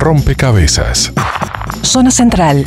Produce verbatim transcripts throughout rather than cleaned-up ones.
rompecabezas. Zona Central.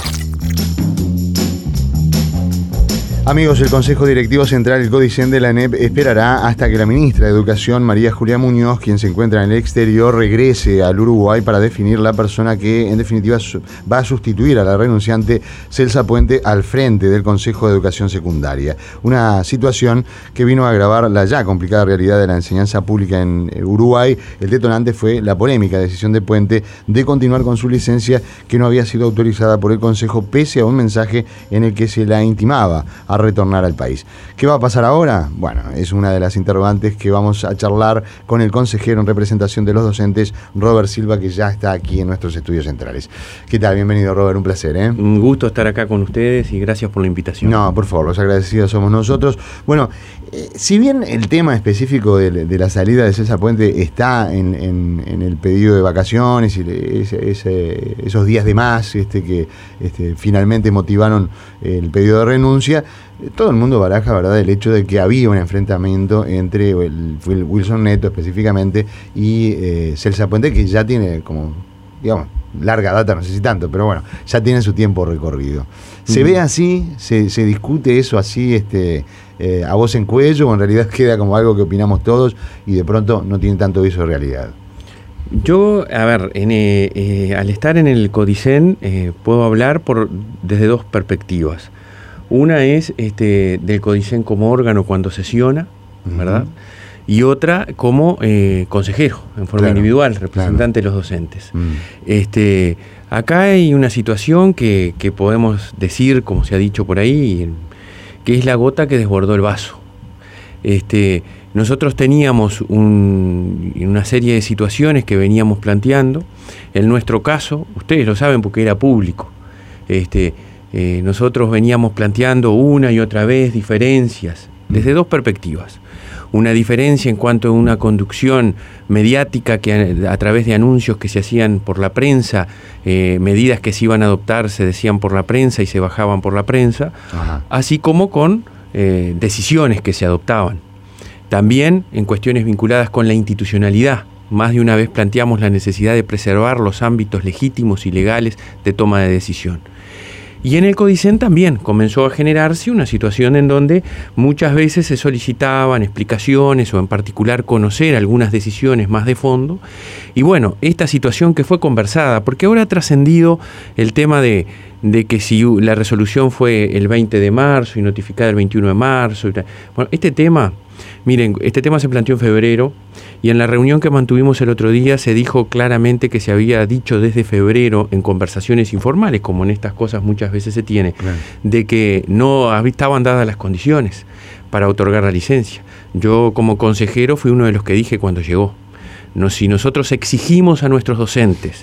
Amigos, el Consejo Directivo Central del CODICEN de la A N E P esperará hasta que la ministra de Educación, María Julia Muñoz, quien se encuentra en el exterior, regrese al Uruguay para definir la persona que, en definitiva, va a sustituir a la renunciante Celsa Puente al frente del Consejo de Educación Secundaria. Una situación que vino a agravar la ya complicada realidad de la enseñanza pública en Uruguay. El detonante fue la polémica decisión de Puente de continuar con su licencia, que no había sido autorizada por el Consejo, pese a un mensaje en el que se la intimaba a retornar al país. ¿Qué va a pasar ahora? Bueno, es una de las interrogantes que vamos a charlar con el consejero en representación de los docentes, Robert Silva, que ya está aquí en nuestros estudios centrales. ¿Qué tal? Bienvenido, Robert, un placer, ¿eh? Un gusto estar acá con ustedes y gracias por la invitación. No, por favor, los agradecidos somos nosotros. Bueno, eh, si bien el tema específico de, de la salida de Celsa Puente está en, en, en el pedido de vacaciones y ese, ese, esos días de más este, que este, finalmente motivaron el pedido de renuncia, todo el mundo baraja, ¿verdad?, el hecho de que había un enfrentamiento entre el, el Wilson Neto específicamente y eh, Celsa Puente, que ya tiene como, digamos, larga data, no sé si tanto, pero bueno, ya tiene su tiempo recorrido. ¿Se mm. ve así? ¿Se, se discute eso así este, eh, a voz en cuello, o en realidad queda como algo que opinamos todos y de pronto no tiene tanto viso de realidad? Yo, a ver, en, eh, eh, al estar en el CODICEN eh, puedo hablar por desde dos perspectivas. Una es este, del CODICEN como órgano cuando sesiona, ¿verdad? Uh-huh. Y otra como eh, consejero, en forma claro, individual, representante claro. de los docentes. Uh-huh. Este, acá hay una situación que, que podemos decir, como se ha dicho por ahí, que es la gota que desbordó el vaso. Este, nosotros teníamos un, una serie de situaciones que veníamos planteando. En nuestro caso, ustedes lo saben porque era público, este, Eh, nosotros veníamos planteando una y otra vez diferencias desde dos perspectivas. Una diferencia en cuanto a una conducción mediática que a, a través de anuncios que se hacían por la prensa, eh, medidas que se iban a adoptar se decían por la prensa y se bajaban por la prensa, Ajá. así como con eh, decisiones que se adoptaban. También en cuestiones vinculadas con la institucionalidad. Más de una vez planteamos la necesidad de preservar los ámbitos legítimos y legales de toma de decisión. Y en el CODICEN también comenzó a generarse una situación en donde muchas veces se solicitaban explicaciones o en particular conocer algunas decisiones más de fondo. Y bueno, esta situación que fue conversada, porque ahora ha trascendido el tema de, de que si la resolución fue el veinte de marzo y notificada el veintiuno de marzo. Y tal. Bueno, este tema, miren, este tema se planteó en febrero y en la reunión que mantuvimos el otro día se dijo claramente que se había dicho desde febrero en conversaciones informales, como en estas cosas muchas veces se tiene, claro. de que no estaban dadas las condiciones para otorgar la licencia. Yo como consejero fui uno de los que dije cuando llegó, no, si nosotros exigimos a nuestros docentes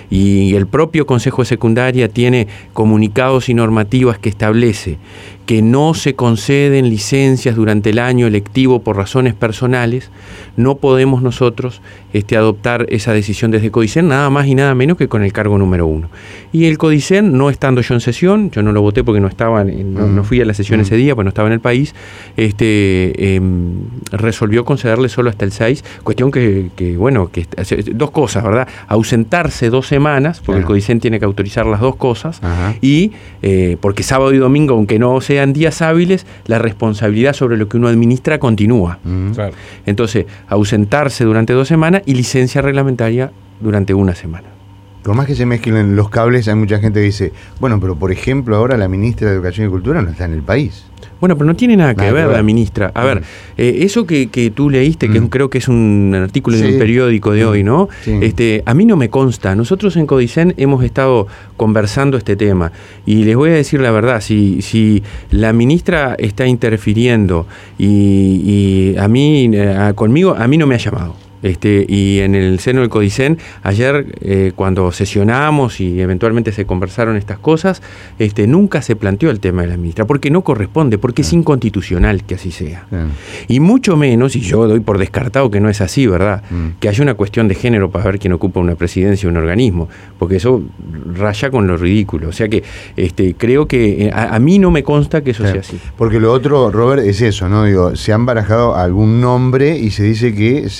y el propio Consejo de Secundaria tiene comunicados y normativas que establece que no se conceden licencias durante el año lectivo por razones personales, no podemos nosotros este, adoptar esa decisión desde CODICEN, nada más y nada menos que con el cargo número uno. Y el CODICEN, no estando yo en sesión, yo no lo voté porque no estaba, en, no, no fui a la sesión mm. ese día, pues no estaba en el país, este, eh, resolvió concederle solo hasta el seis, cuestión que, que bueno, que dos cosas, ¿verdad? Ausentarse dos semanas, porque claro. el CODICEN tiene que autorizar las dos cosas, Ajá. y eh, porque sábado y domingo, aunque no sea en días hábiles, la responsabilidad sobre lo que uno administra continúa. Mm. Claro. Entonces, ausentarse durante dos semanas y licencia reglamentaria durante una semana. Por más que se mezclen los cables, hay mucha gente que dice, bueno, pero por ejemplo, ahora la ministra de Educación y Cultura no está en el país. Bueno, pero no tiene nada que nada ver, que ver la ministra. A mm. ver, eh, eso que, que tú leíste, que mm. creo que es un artículo sí. de un periódico de mm. hoy, ¿no? Sí. Este, a mí no me consta. Nosotros en CODICEN hemos estado conversando este tema y les voy a decir la verdad, si, si la ministra está interfiriendo y, y a mí, a, conmigo, a mí no me ha llamado. Este, y en el seno del CODICEN, ayer eh, cuando sesionamos y eventualmente se conversaron estas cosas, este, nunca se planteó el tema de la ministra, porque no corresponde, porque es inconstitucional que así sea. Bien. Y mucho menos, y yo doy por descartado que no es así, ¿verdad? Mm. Que haya una cuestión de género para ver quién ocupa una presidencia o un organismo, porque eso raya con lo ridículo. O sea que este, creo que a, a mí no me consta que eso Bien. sea así. Porque lo otro, Robert, es eso, ¿no? Digo, se han barajado algún nombre y se dice que se ha de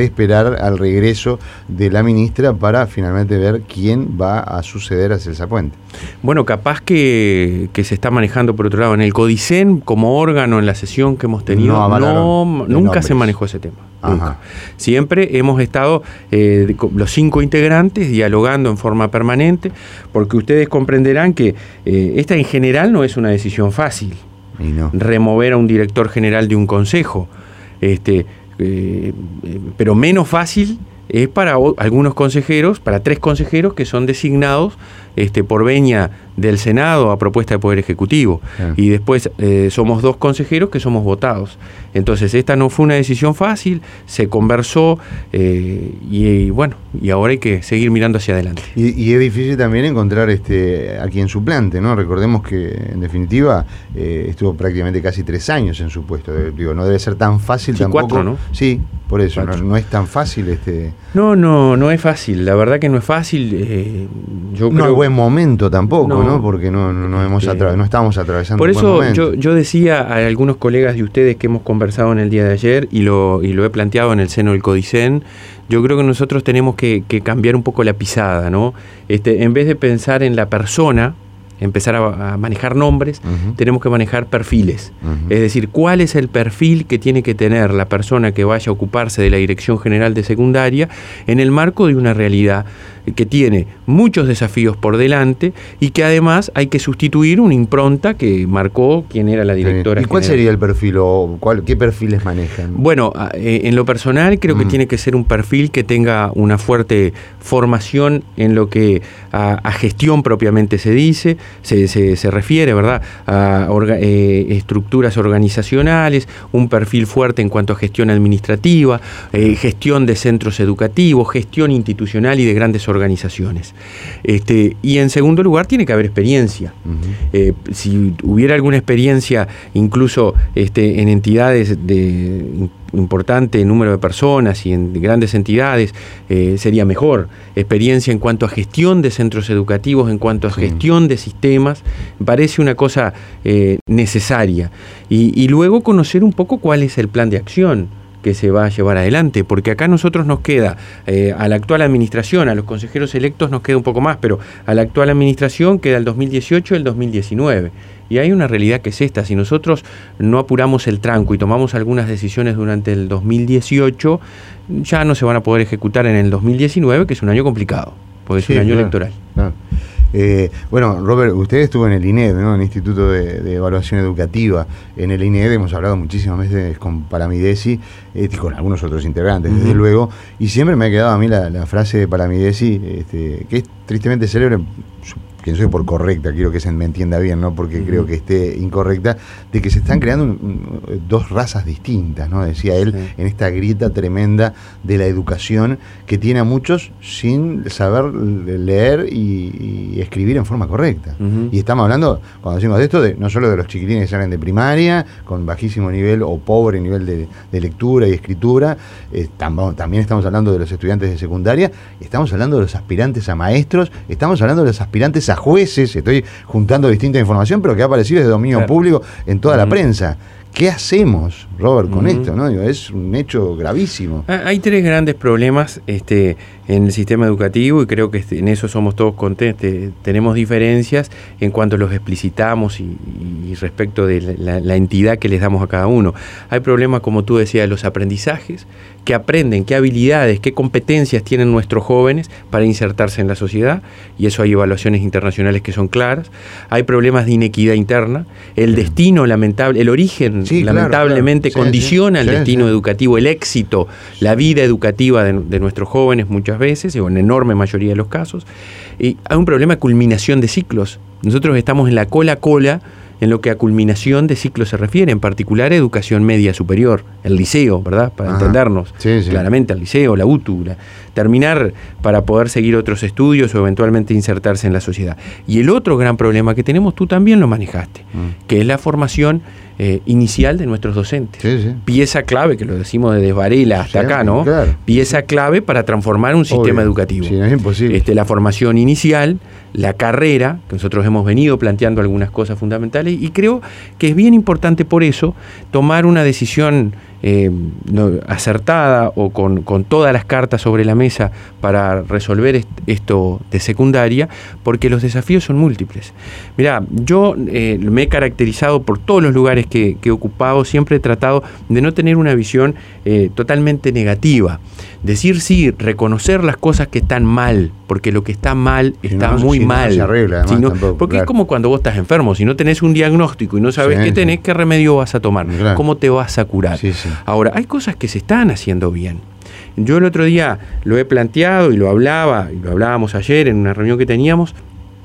de esperar al regreso de la ministra para finalmente ver quién va a suceder a Celsa Puente. Bueno, capaz que, que se está manejando por otro lado. En el Codicen, como órgano, en la sesión que hemos tenido, no, no nunca nombres. se manejó ese tema. Nunca. Siempre hemos estado eh, los cinco integrantes dialogando en forma permanente, porque ustedes comprenderán que eh, esta en general no es una decisión fácil. Y no. Remover a un director general de un consejo, este, eh, pero menos fácil es para o, algunos consejeros, para tres consejeros que son designados este, por venia del Senado a propuesta del Poder Ejecutivo. Ah. Y después eh, somos dos consejeros que somos votados. Entonces esta no fue una decisión fácil, se conversó eh, y, y bueno, y ahora hay que seguir mirando hacia adelante. Y, y es difícil también encontrar este a quien suplante, ¿no? Recordemos que en definitiva eh, estuvo prácticamente casi tres años en su puesto. Digo, no debe ser tan fácil sí, tampoco. Cuatro, ¿no? Sí, por eso, no, no es tan fácil este. No, no, no es fácil, la verdad que no es fácil. Eh, yo no creo... es buen momento tampoco, ¿no? ¿no? Porque no, no, no, hemos este... atra... no estamos atravesando por un buen eso momento. Yo, yo decía a algunos colegas de ustedes que hemos conversado en el día de ayer y lo, y lo he planteado en el seno del Codicen, yo creo que nosotros tenemos que, que cambiar un poco la pisada, ¿no? Este, en vez de pensar en la persona, empezar a, a manejar nombres, uh-huh. tenemos que manejar perfiles. Uh-huh. Es decir, ¿cuál es el perfil que tiene que tener la persona que vaya a ocuparse de la Dirección General de Secundaria en el marco de una realidad que tiene muchos desafíos por delante y que además hay que sustituir una impronta que marcó quién era la directora general? ¿Y cuál sería el perfil o cuál, qué perfiles manejan? Bueno, eh, en lo personal creo mm. que tiene que ser un perfil que tenga una fuerte formación en lo que a, a gestión propiamente se dice, se, se, se refiere, ¿verdad? A orga, eh, estructuras organizacionales, un perfil fuerte en cuanto a gestión administrativa, eh, gestión de centros educativos, gestión institucional y de grandes organizaciones. Este, y en segundo lugar tiene que haber experiencia. Uh-huh. Eh, si hubiera alguna experiencia incluso este, en entidades de importante número de personas y en grandes entidades, eh, sería mejor. Experiencia en cuanto a gestión de centros educativos, en cuanto a sí. gestión de sistemas, parece una cosa eh, necesaria. Y, y luego conocer un poco cuál es el plan de acción que se va a llevar adelante, porque acá a nosotros nos queda, eh, a la actual administración, a los consejeros electos nos queda un poco más, pero a la actual administración queda el dos mil dieciocho y el dos mil diecinueve. Y hay una realidad que es esta: si nosotros no apuramos el tranco y tomamos algunas decisiones durante el dos mil dieciocho, ya no se van a poder ejecutar en el dos mil diecinueve, que es un año complicado, porque es sí, un año claro, electoral. Claro. Eh, bueno, Robert, usted estuvo en el I N E D, ¿no? En el Instituto de, de Evaluación Educativa. En el I N E D hemos hablado muchísimas veces con Palamidesi, eh, y con algunos otros integrantes, uh-huh. desde luego, y siempre me ha quedado a mí la, la frase de Palamidesi, este, que es tristemente célebre, que soy por correcta, quiero que se me entienda bien, no porque uh-huh. creo que esté incorrecta, de que se están creando un, un, dos razas distintas, ¿no? Decía él, sí. en esta grieta tremenda de la educación que tiene a muchos sin saber leer y, y escribir en forma correcta. Uh-huh. Y estamos hablando, cuando decimos de esto, de, no solo de los chiquilines que salen de primaria, con bajísimo nivel o pobre nivel de, de lectura y escritura, eh, tam, también estamos hablando de los estudiantes de secundaria, estamos hablando de los aspirantes a maestros, estamos hablando de los aspirantes a jueces, estoy juntando distinta información, pero que ha aparecido de dominio claro. público en toda uh-huh. la prensa. ¿Qué hacemos, Robert, con uh-huh. esto? ¿No? Digo, es un hecho gravísimo. Hay tres grandes problemas este, en el sistema educativo y creo que en eso somos todos contentos. Tenemos diferencias en cuanto los explicitamos y, y respecto de la, la entidad que les damos a cada uno. Hay problemas, como tú decías, los aprendizajes, que aprenden, qué habilidades, qué competencias tienen nuestros jóvenes para insertarse en la sociedad, y eso hay evaluaciones internacionales que son claras. Hay problemas de inequidad interna, el sí. destino lamentable, el origen sí, lamentablemente claro, claro. condiciona sí, sí, el destino sí. educativo, el éxito, la vida educativa de, de nuestros jóvenes muchas veces, o en enorme mayoría de los casos. Y hay un problema de culminación de ciclos. Nosotros estamos en la cola cola en lo que a culminación de ciclos se refiere, en particular educación media superior, el liceo, ¿verdad? Para Ajá. entendernos sí, sí. claramente, el liceo, la U T U, la, terminar para poder seguir otros estudios o eventualmente insertarse en la sociedad. Y el otro gran problema que tenemos, tú también lo manejaste, mm. que es la formación eh, inicial de nuestros docentes. Sí, sí. Pieza clave, que lo decimos desde Varela hasta sí, acá, ¿no? Claro. Pieza clave para transformar un sistema Obvio. educativo. Sí, no es imposible. Este, la formación inicial, la carrera, que nosotros hemos venido planteando algunas cosas fundamentales, y creo que es bien importante por eso tomar una decisión eh, no, acertada o con, con todas las cartas sobre la mesa para resolver est esto de secundaria, porque los desafíos son múltiples. Mirá, yo eh, me he caracterizado por todos los lugares que, que he ocupado, siempre he tratado de no tener una visión eh, totalmente negativa. Decir sí, reconocer las cosas que están mal, porque lo que está mal está si no, muy si mal. No se arregla, además, si no, tampoco, porque claro. es como cuando vos estás enfermo, si no tenés un diagnóstico y no sabés sí, qué tenés, sí. qué remedio vas a tomar, claro. cómo te vas a curar. Sí, sí. Ahora, hay cosas que se están haciendo bien. Yo el otro día lo he planteado y lo hablaba, y lo hablábamos ayer en una reunión que teníamos,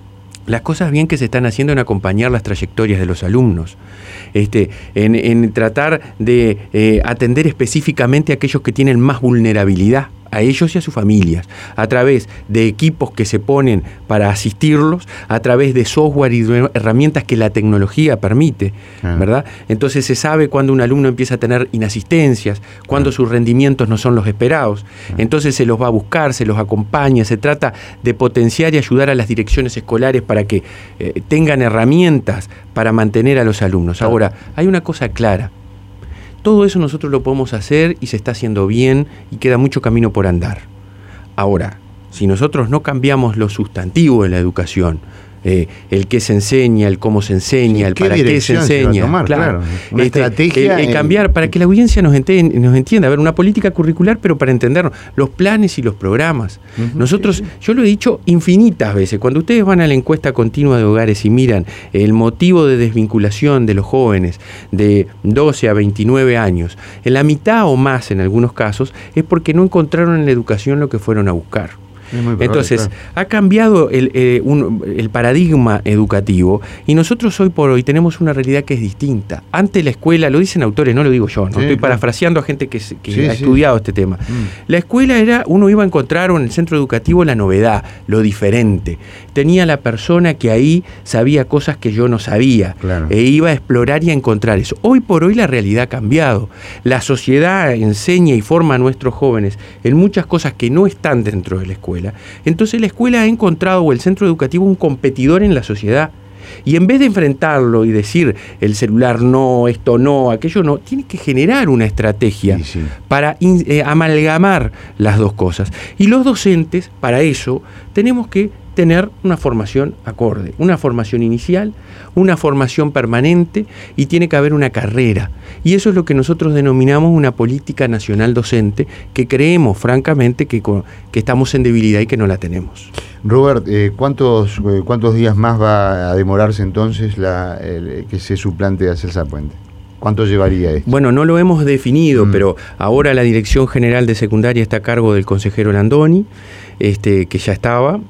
las cosas bien que se están haciendo en acompañar las trayectorias de los alumnos, este, en, en tratar de eh, atender específicamente a aquellos que tienen más vulnerabilidad, a ellos y a sus familias, a través de equipos que se ponen para asistirlos, a través de software y de herramientas que la tecnología permite, ah. ¿verdad? Entonces se sabe cuando un alumno empieza a tener inasistencias, cuando ah. sus rendimientos no son los esperados, ah. entonces se los va a buscar, se los acompaña, se trata de potenciar y ayudar a las direcciones escolares para que eh, tengan herramientas para mantener a los alumnos. Ah. Ahora, hay una cosa clara. Todo eso nosotros lo podemos hacer y se está haciendo bien y queda mucho camino por andar. Ahora, si nosotros no cambiamos lo sustantivo de la educación, eh, el qué se enseña, el cómo se enseña, el para qué se enseña, se tomar, claro, claro. Una este, estrategia el, el en... cambiar para que la audiencia nos entienda, nos entienda, a ver, una política curricular, pero para entendernos, los planes y los programas. Uh-huh, Nosotros, sí, sí. yo lo he dicho infinitas veces, cuando ustedes van a la encuesta continua de hogares y miran el motivo de desvinculación de los jóvenes de doce a veintinueve años, en la mitad o más en algunos casos, es porque no encontraron en la educación lo que fueron a buscar. Probable, Entonces, claro. ha cambiado el, eh, un, el paradigma educativo y nosotros hoy por hoy tenemos una realidad que es distinta. Antes la escuela, lo dicen autores, no lo digo yo, ¿no? Sí, estoy claro. parafraseando a gente que, que sí, ha sí. estudiado este tema. Mm. La escuela era, uno iba a encontrar en el centro educativo la novedad, lo diferente. Tenía la persona que ahí sabía cosas que yo no sabía claro. e iba a explorar y a encontrar eso. Hoy por hoy la realidad ha cambiado. La sociedad enseña y forma a nuestros jóvenes en muchas cosas que no están dentro de la escuela. Entonces la escuela ha encontrado, o el centro educativo, un competidor en la sociedad. Y en vez de enfrentarlo y decir el celular no, esto no, aquello no, tiene que generar una estrategia sí, sí. para in, eh, amalgamar las dos cosas. Y los docentes, para eso, tenemos que tener una formación acorde, una formación inicial, una formación permanente y tiene que haber una carrera. Y eso es lo que nosotros denominamos una política nacional docente, que creemos francamente que, que estamos en debilidad y que no la tenemos. Robert, eh, ¿cuántos, eh, ¿cuántos días más va a demorarse entonces la, el, que se suplante a Celsa Puente? ¿Cuánto llevaría esto? Bueno, no lo hemos definido, mm. pero ahora la Dirección General de Secundaria está a cargo del consejero Landoni, este, que ya estaba,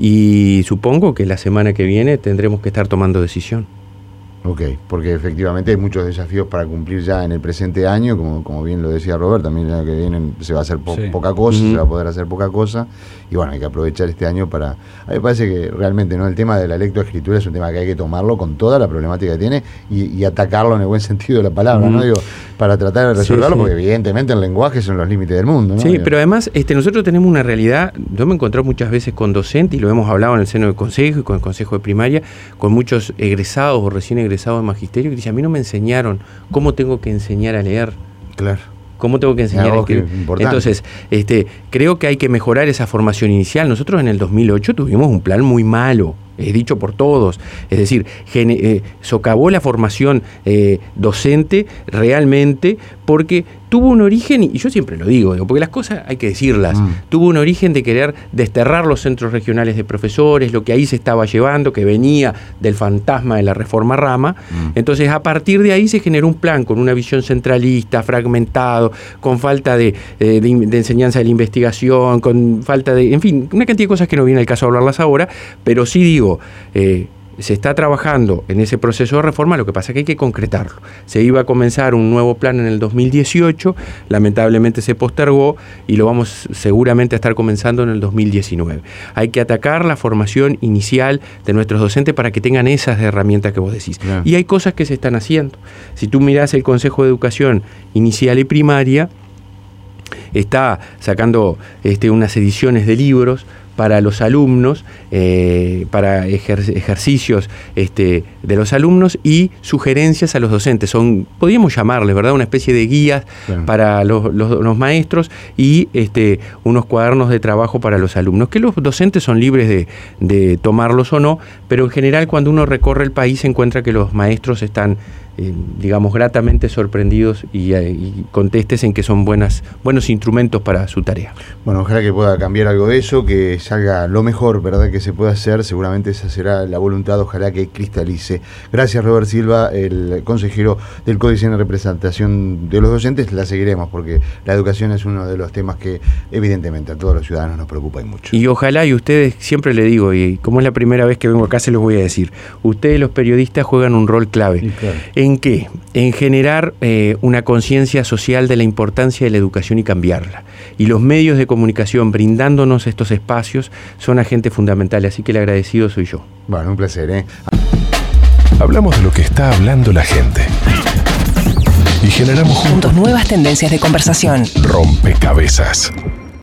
y supongo que la semana que viene tendremos que estar tomando decisión. Ok, porque efectivamente hay muchos desafíos para cumplir ya en el presente año, como, como bien lo decía Robert, también el año que viene se va a hacer po sí. poca cosa, uh-huh. se va a poder hacer poca cosa, y bueno, hay que aprovechar este año para... A mí me parece que realmente no el tema de la lectoescritura es un tema que hay que tomarlo con toda la problemática que tiene y, y atacarlo en el buen sentido de la palabra, uh-huh. ¿no? Digo, para tratar de resolverlo, sí, sí. porque evidentemente el lenguaje son los límites del mundo, ¿no? Sí, Digo, pero además este, nosotros tenemos una realidad, yo me he encontrado muchas veces con docentes, y lo hemos hablado en el seno del consejo y con el consejo de primaria, con muchos egresados o recién egresados de magisterio, que dicen, a mí no me enseñaron cómo tengo que enseñar a leer. Claro. ¿Cómo tengo que enseñar a escribir? Entonces, este, creo que hay que mejorar esa formación inicial. Nosotros en el dos mil ocho tuvimos un plan muy malo, es dicho por todos. Es decir, gene, eh, socavó la formación eh, docente realmente porque tuvo un origen, y yo siempre lo digo, digo porque las cosas hay que decirlas, mm. tuvo un origen de querer desterrar los centros regionales de profesores, lo que ahí se estaba llevando, que venía del fantasma de la reforma Rama. Mm. Entonces, a partir de ahí se generó un plan con una visión centralista, fragmentado, con falta de, de, de enseñanza de la investigación, con falta de, en fin, una cantidad de cosas que no viene al caso hablarlas ahora, pero sí digo, eh, se está trabajando en ese proceso de reforma, lo que pasa es que hay que concretarlo. Se iba a comenzar un nuevo plan en el dos mil dieciocho, lamentablemente se postergó y lo vamos seguramente a estar comenzando en el dos mil diecinueve. Hay que atacar la formación inicial de nuestros docentes para que tengan esas herramientas que vos decís. Claro. Y hay cosas que se están haciendo. Si tú mirás el Consejo de Educación Inicial y Primaria, está sacando este, unas ediciones de libros para los alumnos, eh, para ejer- ejercicios este, de los alumnos y sugerencias a los docentes. Son, podríamos llamarles, ¿verdad?, una especie de guías claro. para los, los, los maestros y este, unos cuadernos de trabajo para los alumnos, que los docentes son libres de, de tomarlos o no, pero en general cuando uno recorre el país se encuentra que los maestros están Eh, digamos, gratamente sorprendidos y, eh, y contestes en que son buenas, buenos instrumentos para su tarea. Bueno, ojalá que pueda cambiar algo de eso, que salga lo mejor, ¿verdad?, que se pueda hacer. Seguramente esa será la voluntad, ojalá que cristalice. Gracias, Robert Silva, el consejero del Códice en representación de los docentes. La seguiremos porque la educación es uno de los temas que evidentemente a todos los ciudadanos nos preocupa y mucho. Y ojalá, y ustedes, siempre le digo, y como es la primera vez que vengo acá se los voy a decir, ustedes los periodistas juegan un rol clave. Sí, claro. ¿En qué? En generar eh, una conciencia social de la importancia de la educación y cambiarla. Y los medios de comunicación brindándonos estos espacios son agentes fundamentales, así que el agradecido soy yo. Bueno, un placer, ¿eh? Hablamos de lo que está hablando la gente. Y generamos juntos nuevas tendencias de conversación. Rompecabezas.